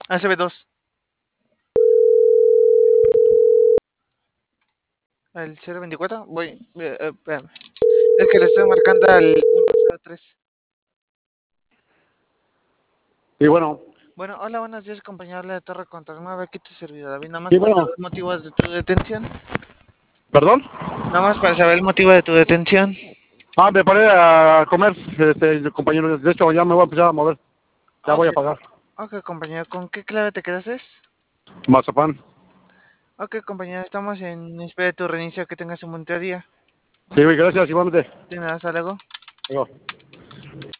ACB2. ¿El 024? Voy. Espérame. Es que le estoy marcando al 103. Sí, bueno. Bueno, hola, buenos días, compañero de Torre Contra 9. Aquí tu servidor David. Nada más Sí, para bueno. saber el motivo de tu detención. ¿Perdón? Nada más para saber el motivo de tu detención. Me paré a comer, compañero. De hecho, ya me voy a empezar a mover. Ya voy Ok, a pagar. ok, compañero. ¿Con qué clave te quedaste? Mazapán. Ok, compañero. Estamos en espera de tu reinicio. Que tengas un buen día. Sí, gracias, igualmente. De nada, hasta luego. Luego.